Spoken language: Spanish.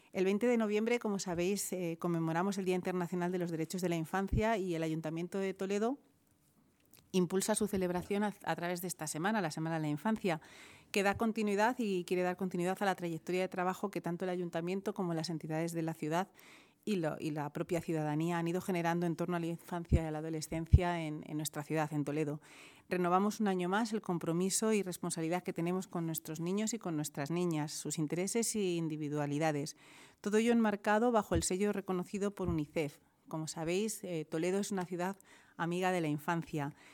El 20 de noviembre, como sabéis, conmemoramos el Día Internacional de los Derechos de la Infancia y el Ayuntamiento de Toledo impulsa su celebración a través de esta semana, la Semana de la Infancia, que da continuidad y quiere dar continuidad a la trayectoria de trabajo que tanto el Ayuntamiento como las entidades de la ciudad y la propia ciudadanía han ido generando en torno a la infancia y a la adolescencia en nuestra ciudad, en Toledo. Renovamos un año más el compromiso y responsabilidad que tenemos con nuestros niños y con nuestras niñas, sus intereses e individualidades. Todo ello enmarcado bajo el sello reconocido por UNICEF. Como sabéis, Toledo es una ciudad amiga de la infancia